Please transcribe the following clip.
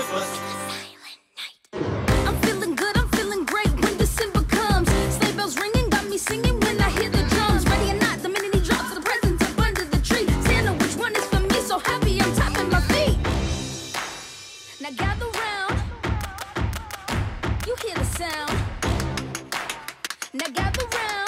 Christmas. I'm feeling good, I'm feeling great when December comes. Sleigh bells ringing, got me singing when I hear the drums. Ready or not, the minute he drops the presents up under the tree. Santa, which one is for me? So happy I'm tapping my feet. Now gather round, you hear the sound. Now gather round.